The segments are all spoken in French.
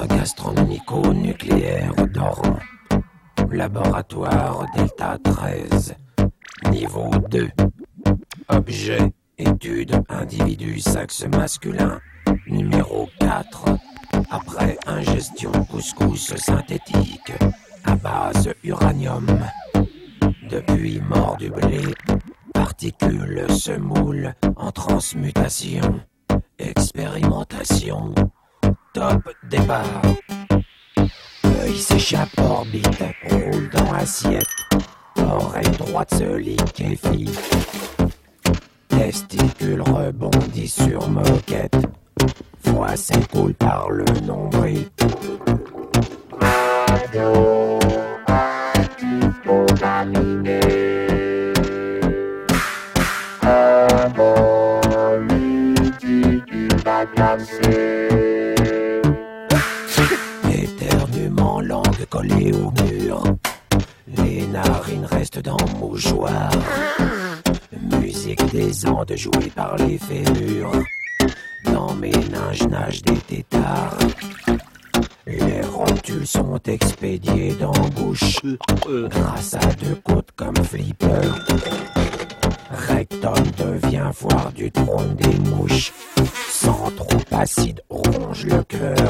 gastronomico-nucléaire d'Oran. Laboratoire Delta 13. Niveau 2. Objet, étude, individu, sexe masculin. Numéro 4. Après ingestion couscous synthétique à base uranium. Depuis mort du blé, particules se moulent en transmutation. Expérimentation. Top départ. Œil s'échappe orbite, roule dans assiette. Oreille droite se liquéfie. Testicule rebondit sur moquette. Foie s'écoule par le nombril. Radioactif contaminé. Un bol liquide va clamser. Éternuement, langue collée au mur. Les narines restent dans le mouchoir. Musique des Andes jouée par les fémurs. Dans mes ninges nagent des têtards. Les rotules sont expédiées dans bouche. Grâce à deux côtes comme flipper. Rectum devient foire du trône des mouches. Sang trop acide ronge le cœur.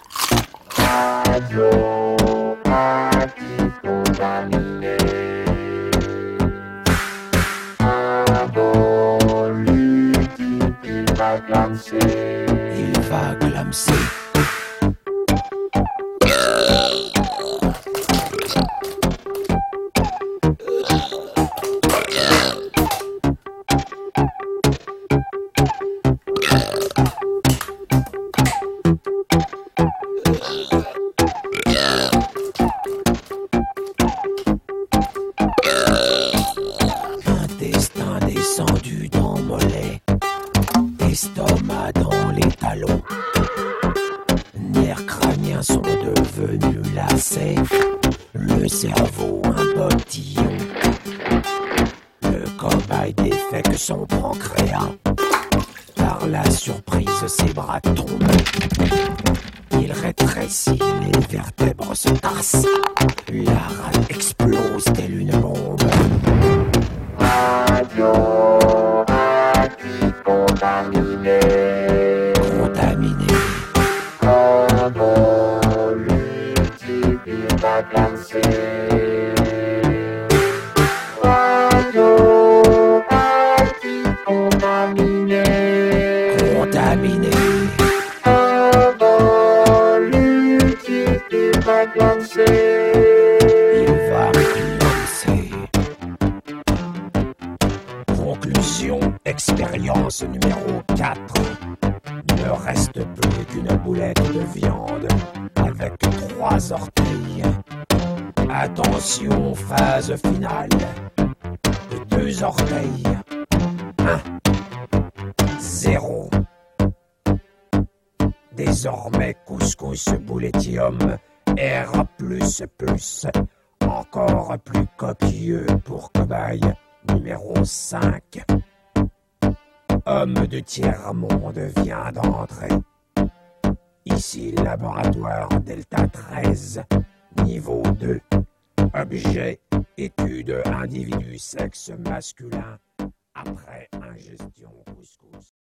Radioactif contaminé. Un bol liquide, il va glamser. Il va glamser. Intestin descendu dans mollet, estomac dans les talons. Nerfs crâniens sont devenus lacets, le cerveau un bottillon. Le cobaye défecte son pancréas. Par la surprise, ses bras tombent. Il rétrécit, les vertèbres se tassent. La rate explose telle une bombe. Radioactif contaminé. Contaminé. Un bol liquide, il va glamser. Radioactif contaminé. Contaminé. Un bol liquide, il va glamser. Il va glamser. Conclusion, expérience numéro 4. Ne reste plus qu'une boulette de viande avec 3 orteils. Attention, phase finale. 2 orteils. 1. 0. Désormais, couscous boulettium R++. Encore plus copieux pour cobaye. Numéro 5. Homme de tiers-monde vient d'entrer. Ici, laboratoire Delta 13. Niveau 2. Objet, étude, individu, sexe masculin. Après ingestion couscous.